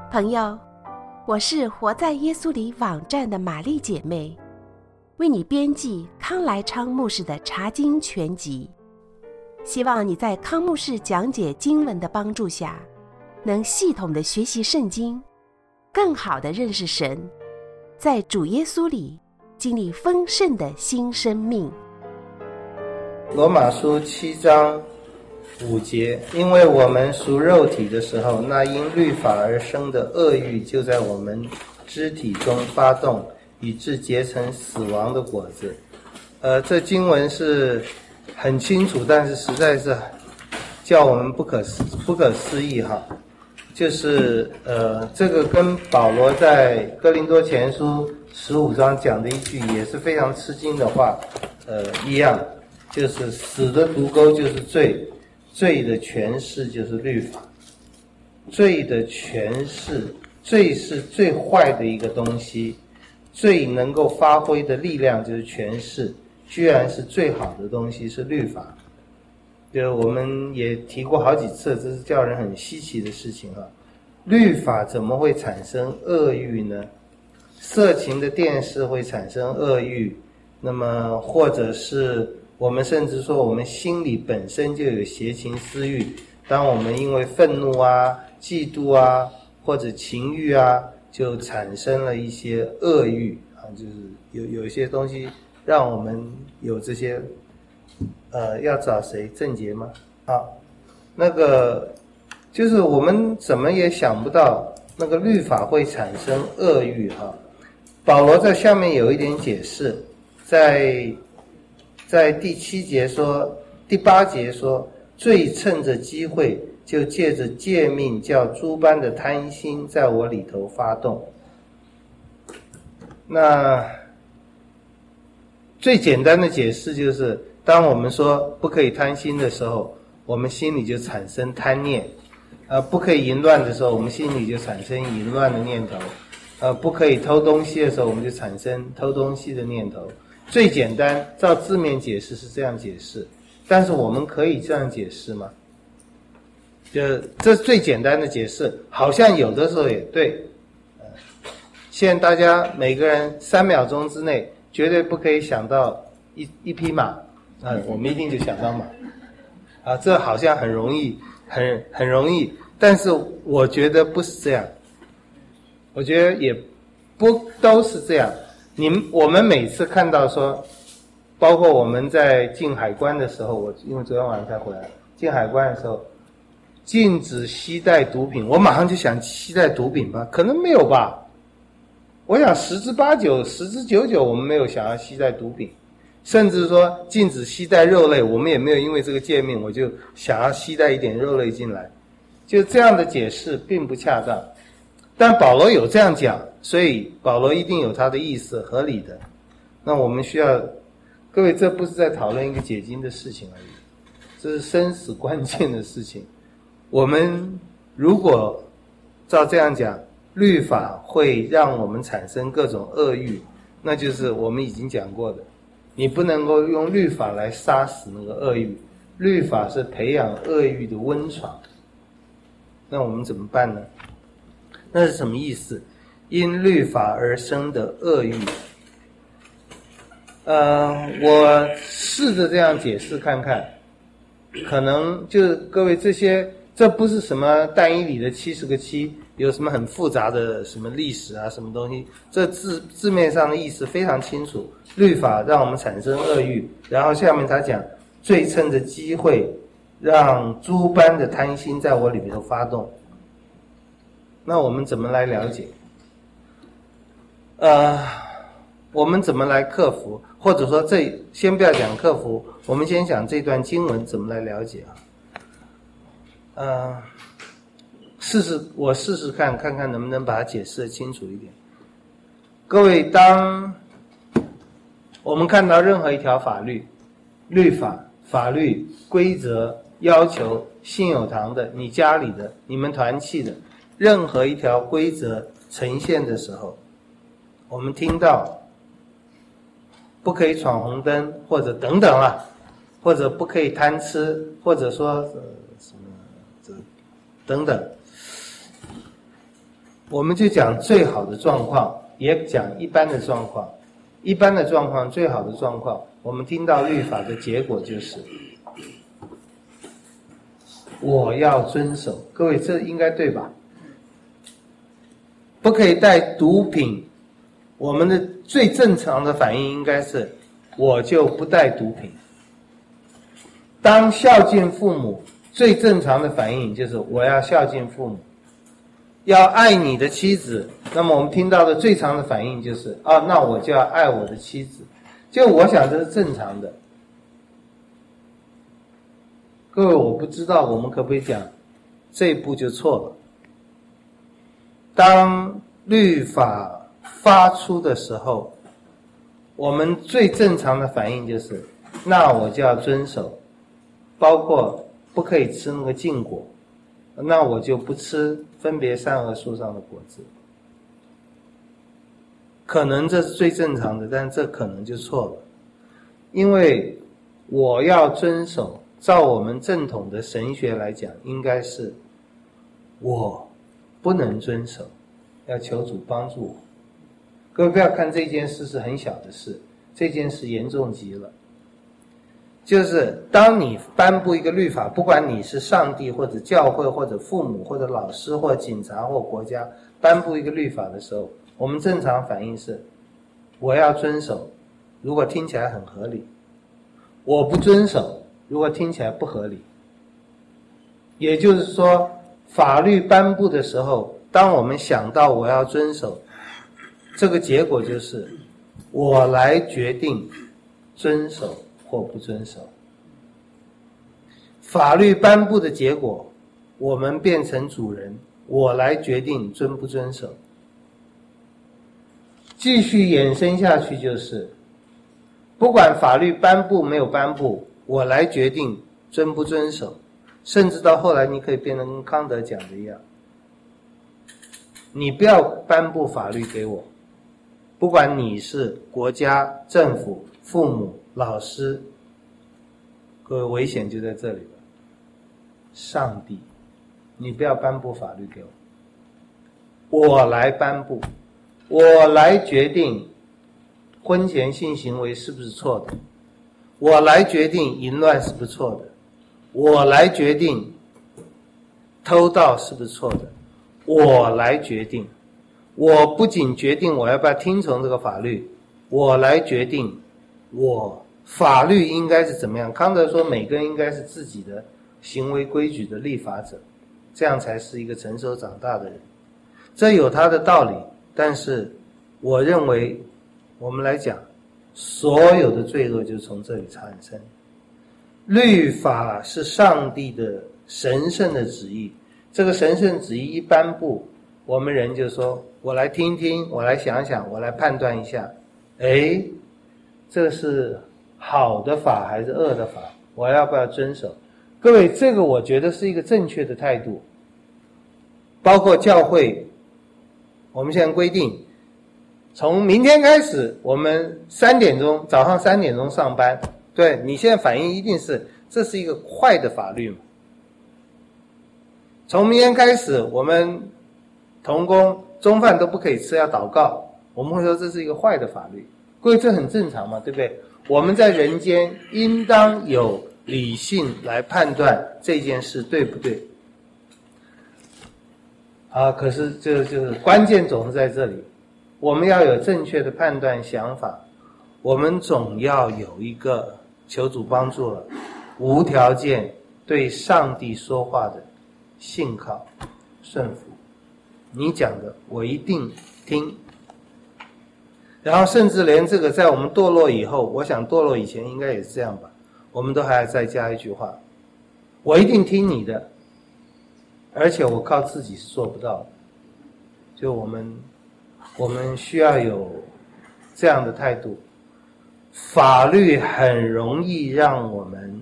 朋友，我是活在耶稣里网站的玛丽姐妹，为你编辑康来昌牧师的查经全集，希望你在康牧师讲解经文的帮助下，能系统的学习圣经，更好的认识神，在主耶稣里经历丰盛的新生命。 罗马书7章5节，因为我们属肉体的时候，那因律法而生的恶欲就在我们肢体中发动，以致结成死亡的果子。这经文是很清楚，但是实在是叫我们不可思议哈。就是这个跟保罗在哥林多前书15章讲的一句也是非常吃惊的话一样，就是死的毒钩就是罪，罪的权势就是律法。罪的权势，罪是最坏的一个东西，罪能够发挥的力量就是权势，居然是最好的东西是律法。就我们也提过好几次，这是叫人很稀奇的事情啊。律法怎么会产生恶欲呢？色情的电视会产生恶欲，那么或者是我们甚至说我们心里本身就有邪情私欲，当我们因为愤怒啊、嫉妒啊或者情欲啊，就产生了一些恶欲啊，就是有一些东西让我们有这些要找谁？郑杰吗？那个就是我们怎么也想不到那个律法会产生恶欲哈。保罗在下面有一点解释，在第8节说，罪趁着机会就借着诫命叫诸般的贪心在我里头发动。那最简单的解释就是，当我们说不可以贪心的时候，我们心里就产生贪念；不可以淫乱的时候，我们心里就产生淫乱的念头；不可以偷东西的时候，我们就产生偷东西的念头。最简单，照字面解释是这样解释，但是我们可以这样解释吗？这是最简单的解释，好像有的时候也对。现在大家每个人3秒钟之内绝对不可以想到一匹马，我们一定就想到马。这好像很容易，很容易，但是我觉得不是这样，我觉得也不都是这样。我们每次看到说，包括我们在进海关的时候，因为昨天晚上才回来，进海关的时候，禁止携带毒品，我马上就想携带毒品吧？可能没有吧。我想10之8九，10之9九，我们没有想要携带毒品。甚至说禁止携带肉类，我们也没有因为这个诫命我就想要携带一点肉类进来。就这样的解释并不恰当，但保罗有这样讲，所以保罗一定有他的意思，合理的。那我们需要，各位，这不是在讨论一个解经的事情而已，这是生死关键的事情。我们如果照这样讲，律法会让我们产生各种恶欲，那就是我们已经讲过的，你不能够用律法来杀死那个恶欲，律法是培养恶欲的温床。那我们怎么办呢？那是什么意思？因律法而生的恶欲。我试着这样解释看看，可能就各位这不是什么但以理的70个7，有什么很复杂的什么历史啊什么东西，这字面上的意思非常清楚，律法让我们产生恶欲，然后下面他讲罪趁着机会让诸般的贪心在我里面头发动。那我们怎么来了解？我们怎么来克服？或者说先不要讲克服，我们先讲这段经文怎么来了解我试试看看能不能把它解释得清楚一点。各位，当我们看到任何一条法律、律法、法律、规则、要求，信友堂的、你家里的、你们团契的，任何一条规则呈现的时候，我们听到不可以闯红灯，或者等等啊，或者不可以贪吃，或者说什么等等， 我们就讲最好的状况，也讲一般的状况。一般的状况，最好的状况，我们听到律法的结果就是我要遵守。各位，这应该对吧？不可以带毒品，我们的最正常的反应应该是我就不带毒品。当孝敬父母，最正常的反应就是我要孝敬父母。要爱你的妻子，那么我们听到的最常的反应就是那我就要爱我的妻子。就我想这是正常的。各位，我不知道我们可不可以讲这一步就错了。当律法发出的时候，我们最正常的反应就是那我就要遵守，包括不可以吃那个禁果，那我就不吃分别善恶树上的果子。可能这是最正常的，但这可能就错了。因为我要遵守，照我们正统的神学来讲，应该是我不能遵守，要求主帮助我。各位不要看这件事是很小的事，这件事严重极了。就是当你颁布一个律法，不管你是上帝或者教会或者父母或者老师或警察或国家颁布一个律法的时候，我们正常反应是我要遵守，如果听起来很合理；我不遵守，如果听起来不合理。也就是说，法律颁布的时候，当我们想到我要遵守，这个结果就是我来决定遵守或不遵守。法律颁布的结果，我们变成主人，我来决定遵不遵守。继续衍生下去就是不管法律颁布没有颁布，我来决定遵不遵守。甚至到后来你可以变得跟康德讲的一样，你不要颁布法律给我，不管你是国家、政府、父母、老师，各位，危险就在这里了。上帝，你不要颁布法律给我，我来颁布，我来决定婚前性行为是不是错的，我来决定淫乱是不是错的，我来决定偷盗是不是错的，我来决定。我不仅决定我要不要听从这个法律，我来决定我法律应该是怎么样。康德说每个人应该是自己的行为规矩的立法者，这样才是一个成熟长大的人。这有他的道理，但是我认为我们来讲，所有的罪恶就从这里产生。律法是上帝的神圣的旨意，这个神圣旨意一颁布，我们人就说我来听听，我来想想，我来判断一下，这是好的法还是恶的法，我要不要遵守。各位，这个我觉得是一个正确的态度。包括教会，我们现在规定从明天开始我们早上3点钟上班。对，你现在反应一定是这是一个坏的法律嘛。从明天开始我们同工中饭都不可以吃，要祷告，我们会说这是一个坏的法律。各位，这很正常嘛，对不对？我们在人间应当有理性来判断这件事对不对。可是这就是关键总是在这里，我们要有正确的判断想法，我们总要有一个求主帮助了，无条件对上帝说话的信靠顺服。你讲的我一定听。然后甚至连这个在我们堕落以后，我想堕落以前应该也是这样吧，我们都还要再加一句话，我一定听你的，而且我靠自己是做不到的。就我们需要有这样的态度。法律很容易让我们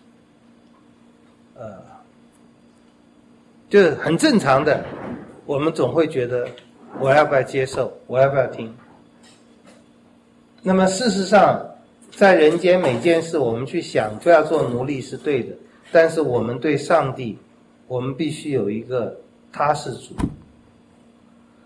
就是很正常的，我们总会觉得我要不要接受，我要不要听。那么事实上在人间每件事我们去想不要做奴隶是对的，但是我们对上帝，我们必须有一个他是主。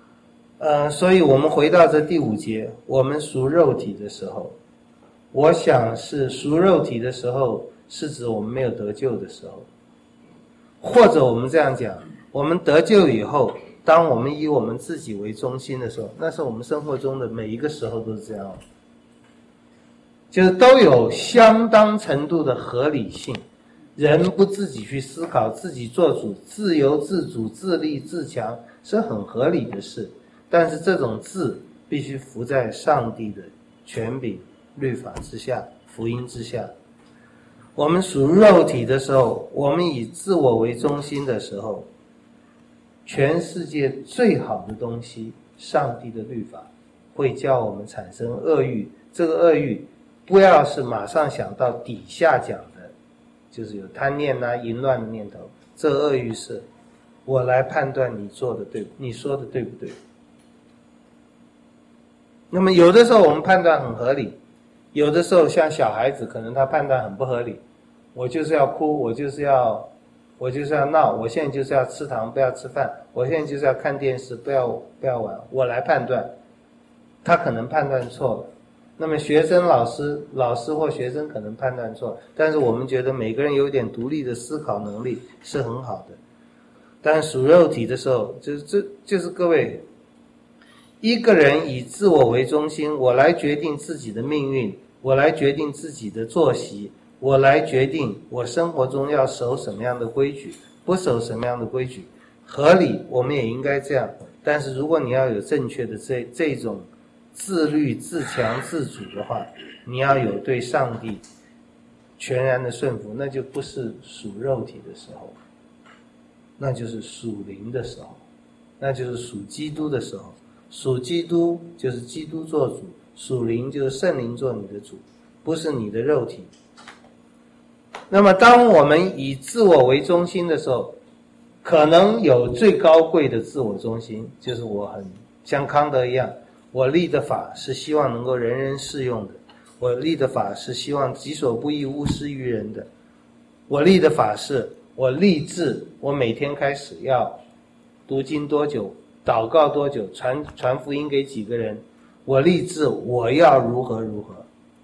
所以我们回到这第5节，我们属肉体的时候，我想是属肉体的时候，是指我们没有得救的时候，或者我们这样讲，我们得救以后，当我们以我们自己为中心的时候，那是我们生活中的每一个时候都是这样，就是都有相当程度的合理性。人不自己去思考，自己做主，自由自主，自立自强，是很合理的事。但是这种自必须服在上帝的权柄、律法之下、福音之下。我们属肉体的时候，我们以自我为中心的时候，全世界最好的东西，上帝的律法，会叫我们产生恶欲。这个恶欲不要是马上想到底下讲的，就是有贪念啊、淫乱的念头。这恶欲是我来判断你做的对，你说的对不对。那么有的时候我们判断很合理，有的时候像小孩子可能他判断很不合理，我就是要哭，我就是要闹，我现在就是要吃糖不要吃饭，我现在就是要看电视不要玩，我来判断，他可能判断错了。那么学生老师或学生可能判断错，但是我们觉得每个人有点独立的思考能力是很好的。但属肉体的时候，就是各位，一个人以自我为中心，我来决定自己的命运，我来决定自己的作息，我来决定我生活中要守什么样的规矩，不守什么样的规矩，合理，我们也应该这样。但是如果你要有正确的这种自律、自强、自主的话，你要有对上帝全然的顺服，那就不是属肉体的时候，那就是属灵的时候，那就是属基督的时候。属基督就是基督做主，属灵就是圣灵做你的主，不是你的肉体。那么当我们以自我为中心的时候，可能有最高贵的自我中心，就是我很像康德一样，我立的法是希望能够人人适用的，我立的法是希望己所不欲，勿施于人的，我立的法是我立志，我每天开始要读经多久，祷告多久，传福音给几个人，我立志我要如何如何。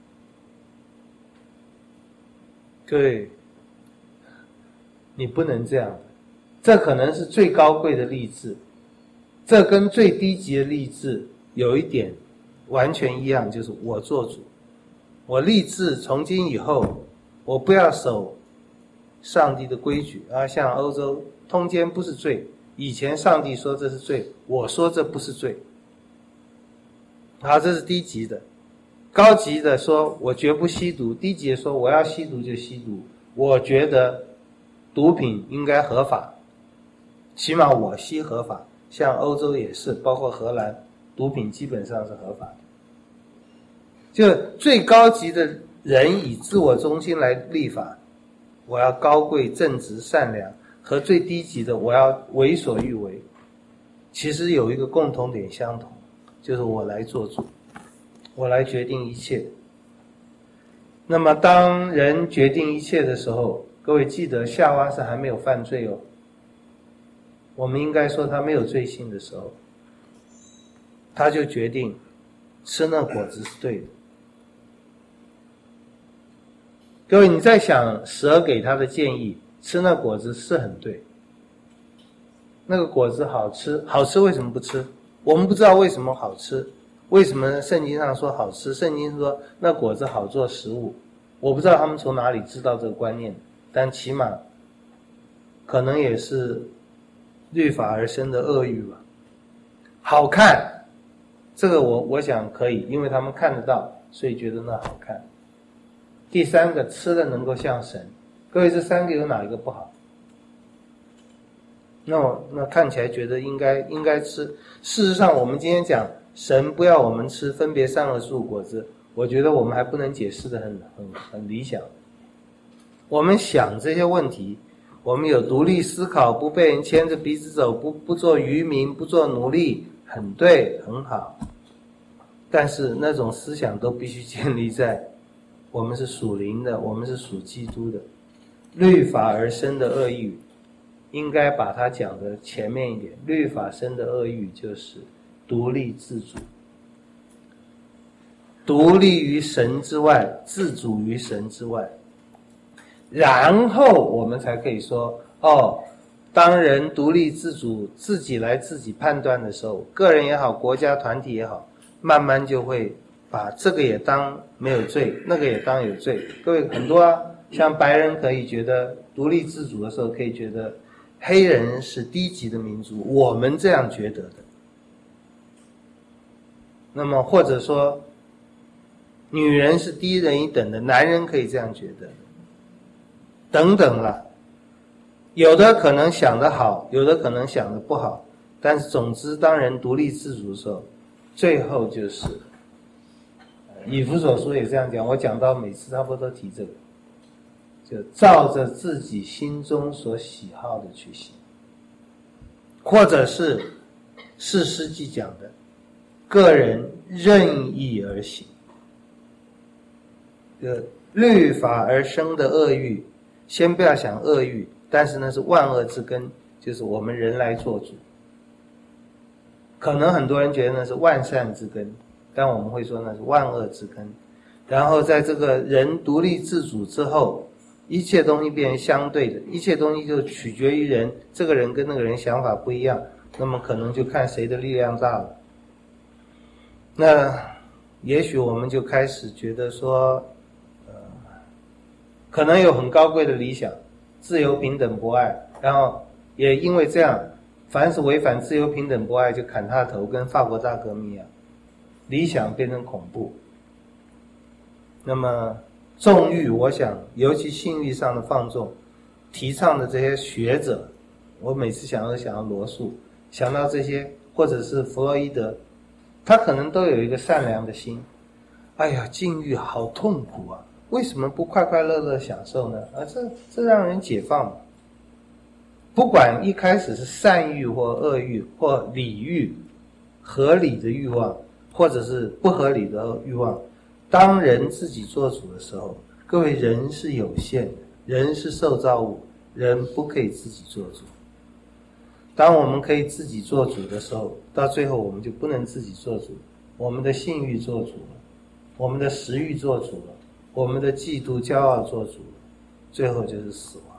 各位，你不能这样的，这可能是最高贵的立志，这跟最低级的立志有一点完全一样，就是我做主，我立志从今以后我不要守上帝的规矩啊，像欧洲通奸不是罪，以前上帝说这是罪，我说这不是罪。好，这是低级的。高级的说我绝不吸毒，低级的说我要吸毒就吸毒，我觉得毒品应该合法，起码我吸合法，像欧洲也是，包括荷兰，毒品基本上是合法的。就最高级的人以自我中心来立法，我要高贵正直善良，和最低级的我要为所欲为，其实有一个共同点相同，就是我来做主，我来决定一切。那么当人决定一切的时候，各位记得夏娃是还没有犯罪哦，我们应该说他没有罪性的时候，他就决定吃那果子是对的。各位，你在想蛇给他的建议，吃那果子是很对，那个果子好吃，好吃为什么不吃？我们不知道为什么好吃，为什么圣经上说好吃？圣经说那果子好做食物，我不知道他们从哪里知道这个观念，但起码可能也是律法而生的恶欲吧。好看，这个我想可以，因为他们看得到，所以觉得那好看。第三个，吃了能够像神。各位，这三个有哪一个不好？那看起来觉得应该吃。事实上，我们今天讲神不要我们吃分别善恶树果子，我觉得我们还不能解释得很理想。我们想这些问题，我们有独立思考，不被人牵着鼻子走，不做愚民，不做奴隶，很对，很好。但是那种思想都必须建立在我们是属灵的，我们是属基督的。律法而生的恶欲，应该把它讲的前面一点。律法生的恶欲就是独立自主，独立于神之外，自主于神之外，然后我们才可以说，当人独立自主，自己来自己判断的时候，个人也好，国家团体也好，慢慢就会把这个也当没有罪，那个也当有罪。各位很多啊，像白人可以觉得独立自主的时候，可以觉得黑人是低级的民族，我们这样觉得的。那么或者说女人是低人一等的，男人可以这样觉得，等等了。有的可能想得好，有的可能想得不好，但是总之当人独立自主的时候，最后就是以弗所书也这样讲，我讲到每次差不多都提这个，就照着自己心中所喜好的去行，或者是士师记讲的个人任意而行。律法而生的恶欲，先不要想恶欲，但是那是万恶之根，就是我们人来做主。可能很多人觉得那是万善之根，但我们会说那是万恶之根。然后在这个人独立自主之后，一切东西变成相对的，一切东西就取决于人，这个人跟那个人想法不一样，那么可能就看谁的力量大了。那也许我们就开始觉得说可能有很高贵的理想，自由平等博爱，然后也因为这样，凡是违反自由平等博爱就砍他头，跟法国大革命一样，理想变成恐怖。那么纵欲，我想尤其性欲上的放纵提倡的这些学者，我每次想到罗素，想到这些，或者是弗洛伊德，他可能都有一个善良的心。哎呀，禁欲好痛苦啊，为什么不快快乐乐享受呢？这让人解放嘛。不管一开始是善欲或恶欲或理欲，合理的欲望或者是不合理的欲望，当人自己做主的时候，各位，人是有限的，人是受造物，人不可以自己做主。当我们可以自己做主的时候，到最后我们就不能自己做主，我们的性欲做主了，我们的食欲做主了，我们的嫉妒骄傲做主了，最后就是死亡。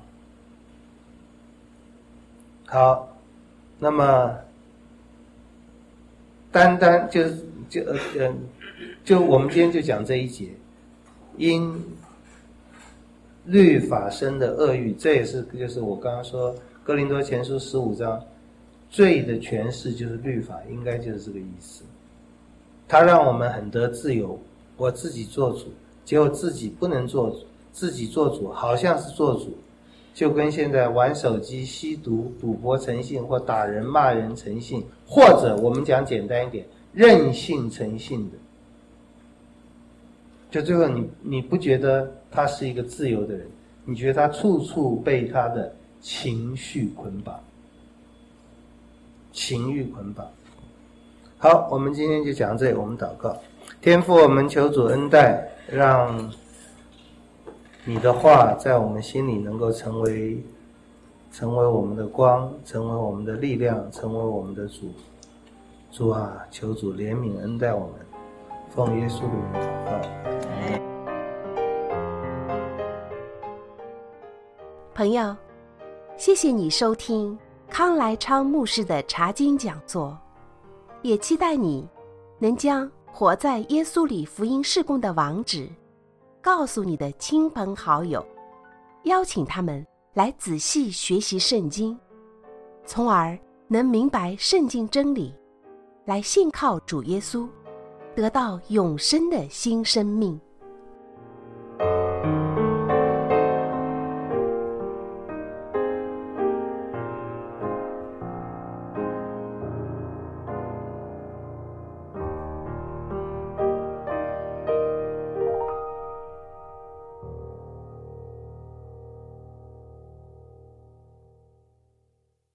好，那么单单就我们今天就讲这一节，因律法生的恶欲，这也是就是我刚刚说哥林多前书15章罪的诠释，就是律法，应该就是这个意思。它让我们很得自由，我自己做主，结果自己不能做主，自己做主好像是做主，就跟现在玩手机、吸毒、赌博成性，或打人骂人成性，或者我们讲简单一点，任性成性的，就最后你不觉得他是一个自由的人，你觉得他处处被他的情绪捆绑，情欲捆绑。好，我们今天就讲这里，我们祷告。天父，我们求主恩待，让你的话在我们心里能够成为我们的光，成为我们的力量，成为我们的主。主啊，求主怜悯恩待我们，奉耶稣的名祷告。 朋友，谢谢你收听康来昌牧师的查经讲座，也期待你能将活在耶稣里福音事工的网址告诉你的亲朋好友，邀请他们来仔细学习圣经，从而能明白圣经真理，来信靠主耶稣，得到永生的新生命。